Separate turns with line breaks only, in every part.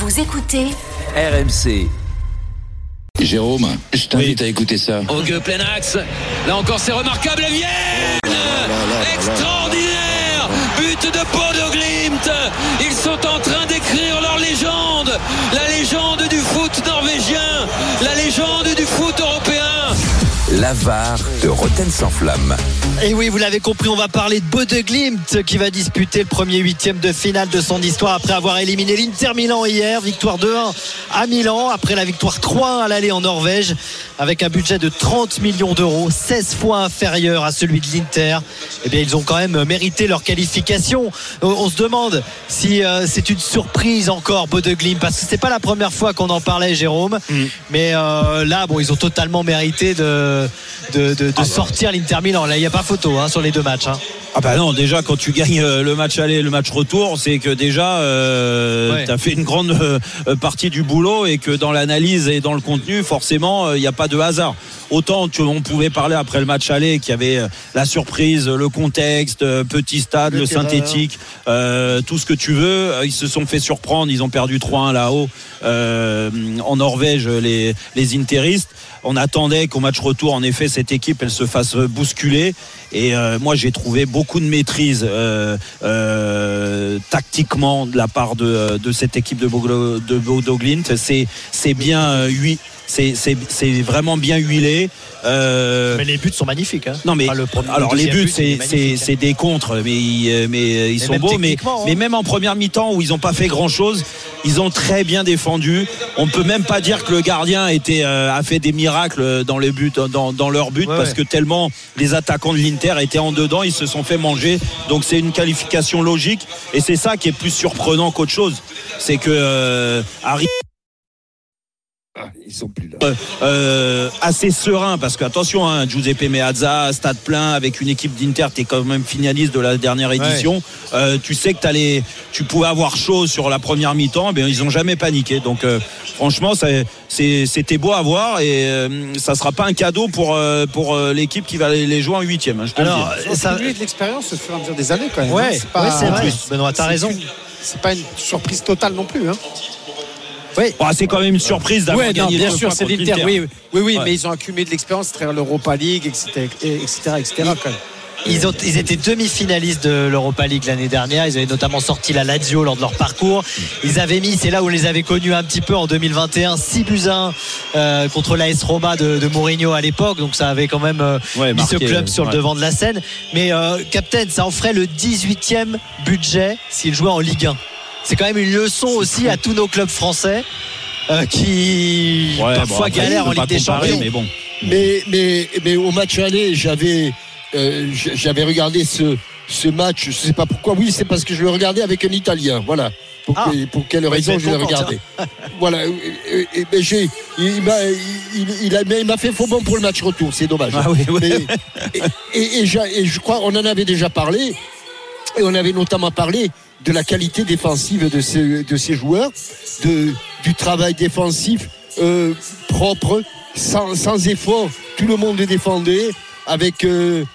Vous écoutez
RMC.
Jérôme, je t'invite à écouter ça.
Augue plein axe. Là encore, c'est remarquable. Vienne extraordinaire. But de Bodo Glimt. Ils sont en train d'écrire leur légende. La légende du foot norvégien. La légende du foot européen.
La VAR de Rotten sans flamme.
Et oui, vous l'avez compris, on va parler de Bodo Glimt qui va disputer le premier huitième de finale de son histoire après avoir éliminé l'Inter Milan hier. Victoire 2-1 à Milan après la victoire 3-1 à l'aller en Norvège avec un budget de 30 millions d'euros, 16 fois inférieur à celui de l'Inter. Eh bien, ils ont quand même mérité leur qualification. On se demande si c'est une surprise encore, Bodo Glimt, parce que c'est pas la première fois qu'on en parlait, Jérôme. Mais là, bon, ils ont totalement mérité de sortir l'Inter Milan. Là, il n'y a pas photo sur les deux matchs.
Ah bah non, déjà quand tu gagnes le match aller et le match retour, c'est que déjà t'as fait une grande partie du boulot et que dans l'analyse et dans le contenu, forcément, il n'y a pas de hasard. Autant on pouvait parler après le match aller qu'il y avait la surprise, le contexte, petit stade, le synthétique, tout ce que tu veux. Ils se sont fait surprendre, ils ont perdu 3-1 là-haut en Norvège, les interistes. On attendait qu'au match retour, en effet, cette équipe, elle se fasse bousculer. Et moi, j'ai trouvé beaucoup de maîtrise tactiquement de la part de cette équipe de Bodo Glimt. C'est bien c'est vraiment bien huilé.
Mais les buts sont magnifiques.
Non mais alors les buts c'est des contres, mais ils sont beaux. Mais même en première mi-temps où ils n'ont pas fait grand-chose, ils ont très bien défendu. On peut même pas dire que le gardien a fait des miracles dans les buts, dans leur but, parce que tellement les attaquants de l'Inter étaient en dedans, ils se sont fait manger. Donc c'est une qualification logique et c'est ça qui est plus surprenant qu'autre chose. C'est que
ils sont plus là.
Assez serein parce que attention, Giuseppe Meazza, stade plein avec une équipe d'Inter, t'es quand même finaliste de la dernière édition. Tu sais que tu pouvais avoir chaud sur la première mi-temps, mais ils ont jamais paniqué. Donc franchement, c'était beau à voir et ça sera pas un cadeau pour l'équipe qui va les jouer en huitième.
Alors, ça a eu de l'expérience au fur et à mesure des années quand même.
C'est vrai. Benoît, t'as raison.
C'est pas une surprise totale non plus.
Oui.
C'est quand même une surprise d'avoir gagné.
Bien sûr, c'est l'Inter. Oui,
Ouais.
mais ils ont accumulé de l'expérience à travers l'Europa League, etc. Quand même.
Ils étaient demi-finalistes de l'Europa League l'année dernière. Ils avaient notamment sorti la Lazio lors de leur parcours. Ils avaient mis, c'est là où on les avait connus un petit peu en 2021, 6-1 contre l'AS Roma de Mourinho à l'époque. Donc ça avait quand même mis ce club sur le devant de la scène. Mais Captain, ça en ferait le 18e budget s'ils jouaient en Ligue 1. C'est quand même une leçon aussi à tous nos clubs français qui parfois galèrent en Ligue des Champions.
Mais bon.
Mais au match aller, j'avais regardé ce match. Je sais pas pourquoi. Oui, c'est parce que je le regardais avec un Italien. Voilà. Pour quelle raison je l'ai regardé. Voilà. Il m'a fait faux bon pour le match retour. C'est dommage. Et je crois on en avait déjà parlé. Et on avait notamment parlé de la qualité défensive de ces joueurs, du travail défensif propre, sans effort. Tout le monde défendait avec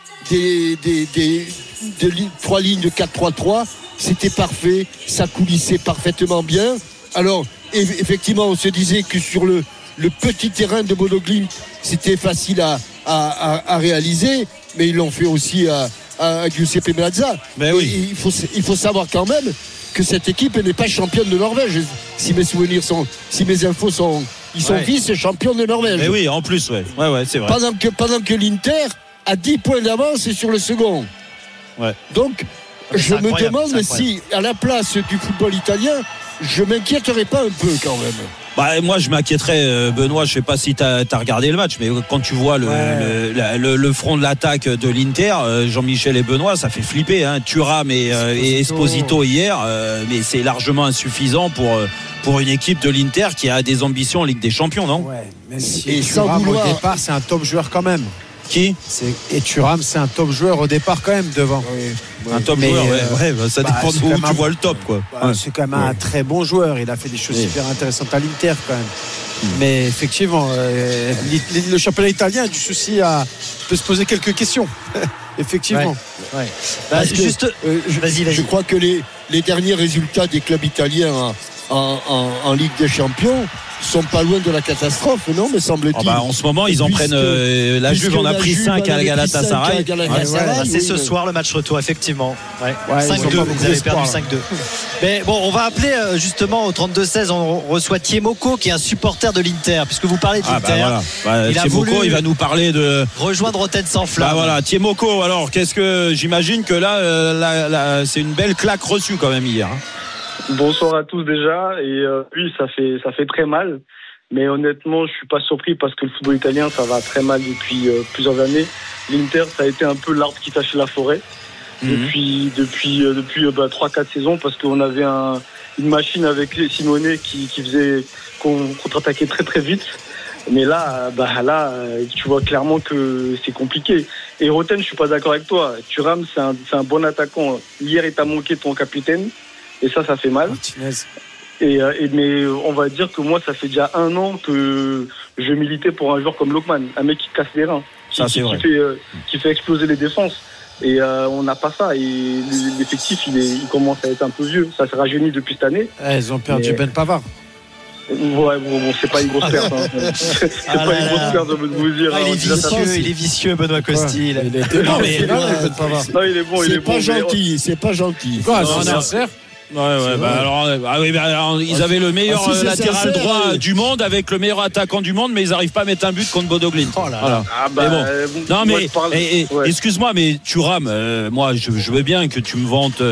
trois lignes de 4-3-3. C'était parfait, ça coulissait parfaitement bien. Alors, effectivement, on se disait que sur le petit terrain de Bodo Glimt, c'était facile à réaliser, mais ils l'ont fait aussi à Giuseppe Meazza.
Mais oui.
Il faut savoir quand même que cette équipe n'est pas championne de Norvège. Si mes infos sont, ils sont vice-champions de Norvège.
Mais oui, en plus, ouais, c'est vrai.
Pendant que l'Inter a 10 points d'avance sur le second.
Ouais.
Donc, je me demande si, à la place du football italien, je m'inquiéterais pas un peu quand même.
Moi je m'inquiéterais, Benoît, je sais pas si tu as regardé le match, mais quand tu vois le front de l'attaque de l'Inter, Jean-Michel et Benoît, ça fait flipper, Thuram et Esposito hier, mais c'est largement insuffisant pour une équipe de l'Inter qui a des ambitions en Ligue des Champions, non ?
Même si Thuram au départ c'est un top joueur quand même.
Qui ?
Et Thuram c'est un top joueur au départ quand même devant.
Un top joueur, ça dépend de où tu vois le top, quoi.
C'est quand même un très bon joueur. Il a fait des choses super intéressantes à l'Inter quand même. Mais effectivement, le championnat italien a du souci peut se poser quelques questions. Effectivement.
Vas-y. Je crois que les derniers résultats des clubs italiens en Ligue des Champions sont pas loin de la catastrophe, non, me semble-t-il.
En ce moment, ils en prennent. La Juve en a pris 5 à Galatasaray.
C'est ce soir le match retour, effectivement. 5-2, vous avez perdu 5-2. Mais bon, on va appeler justement au 32-16. On reçoit Thiemoko, qui est un supporter de l'Inter, puisque vous parlez de l'Inter.
Thiemoko, il va nous parler de
rejoindre Rotten sans flamme.
Voilà, Thiemoko. Alors, qu'est-ce que j'imagine que là, c'est une belle claque reçue quand même hier.
Bonsoir à tous déjà, et oui, ça fait très mal, mais honnêtement je suis pas surpris parce que le football italien ça va très mal depuis plusieurs années. L'Inter ça a été un peu l'arbre qui cachait la forêt depuis 3-4 saisons, parce qu'on avait une machine avec Simone qui faisait qu'on contre-attaquait très très vite, mais là tu vois clairement que c'est compliqué. Et Roten, je suis pas d'accord avec toi. Thuram c'est un bon attaquant. Hier il t'a manqué ton capitaine. Et ça fait mal. Mais on va dire que moi, ça fait déjà 1 an que je militais pour un joueur comme Lokman, un mec qui casse les reins, qui fait exploser les défenses. Et on n'a pas ça. Et l'effectif, il commence à être un peu vieux. Ça se rajeunit depuis cette année.
Ils ont perdu Ben Pavard.
Ouais, bon, c'est pas une grosse perte. C'est pas une grosse perte de vous dire.
Il est vicieux, Benoît Costil.
Il est bon.
C'est pas gentil.
Quoi, c'est sincère?
Alors, ils avaient le meilleur latéral droit du monde avec le meilleur attaquant du monde, mais ils n'arrivent pas à mettre un but contre Bodo Glimt. Excuse-moi, mais Thuram, moi je veux bien que tu me vantes,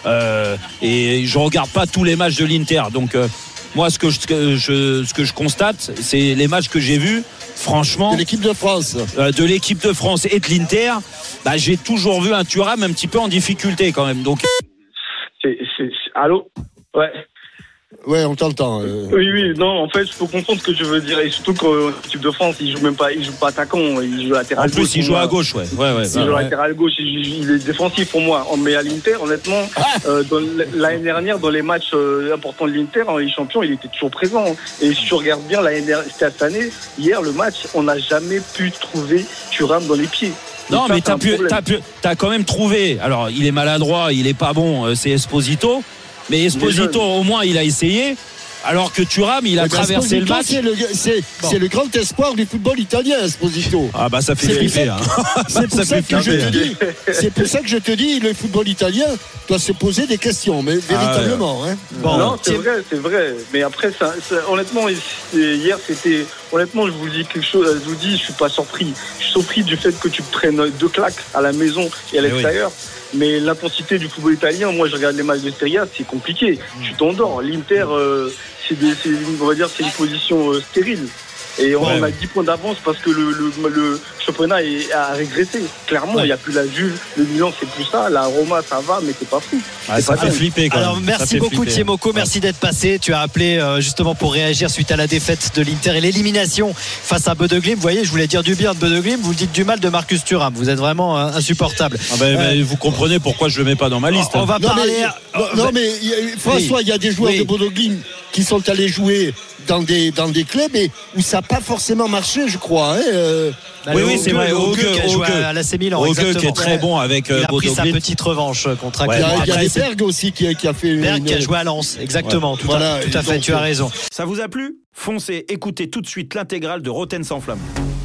et je regarde pas tous les matchs de l'Inter, donc moi ce que je constate, c'est les matchs que j'ai vus. Franchement,
de l'équipe de France
et de l'Inter, j'ai toujours vu un Thuram un petit peu en difficulté quand même. Donc
allô?
Ouais, on t'entend.
Oui, non, en fait, je peux comprendre ce que tu veux dire, et surtout qu'en équipe de France, il joue pas attaquant, il joue latéral gauche.
En plus, il joue à gauche,
il joue latéral gauche, il est défensif pour moi. Mais à l'Inter, honnêtement, l'année dernière, dans les matchs importants de l'Inter, en Ligue des Champions, il était toujours présent. Et si tu regardes bien, cette année, hier, le match, on n'a jamais pu trouver Thuram dans les pieds.
Non, mais t'as quand même trouvé. Alors, il est maladroit, il est pas bon, c'est Esposito. Mais Esposito, au moins, il a essayé. Alors que Thuram, il a traversé le match.
C'est le grand espoir du football italien, Esposito.
Ça fait flipper.
C'est pour ça que je te dis, le football italien doit se poser des questions, mais véritablement.
Non, c'est vrai. Mais après, honnêtement, hier, c'était. Honnêtement, je vous dis quelque chose. Je vous dis, je suis pas surpris. Je suis surpris du fait que tu prennes 2 claques à la maison et à l'extérieur. Mais l'intensité du football italien, moi, je regarde les matchs de Serie A, c'est compliqué. Tu t'endors. L'Inter, on va dire, c'est une position stérile. Et on a 10 points d'avance parce que le championnat a régressé. Clairement, il n'y a plus la Juve, le Milan, c'est plus ça. La Roma, ça va, mais c'est pas fou.
Ça fait flipper quand même.
Alors, merci beaucoup, Thiemoko. Merci d'être passé. Tu as appelé justement pour réagir suite à la défaite de l'Inter et l'élimination face à Bodo Glimt. Vous voyez, je voulais dire du bien de Bodo Glimt. Vous dites du mal de Marcus Thuram. Vous êtes vraiment insupportable.
Vous comprenez pourquoi je ne le mets pas dans ma liste.
On va parler.
Mais François, il y a des joueurs de Bodo Glimt qui sont allés jouer dans des clubs et où ça n'a pas forcément marché, je crois.
Oui, c'est vrai. Ogue qui a joué à l'AC Milan.
Ogue qui est très bon avec
Bodo Glimt. Il a pris sa petite revanche contre un club.
Il y a Berg aussi qui a fait
Berg qui a joué à Lens. Exactement. Tout à fait, tu as raison.
Ça vous a plu ? Foncez, écoutez tout de suite l'intégrale de Rotten sans flamme.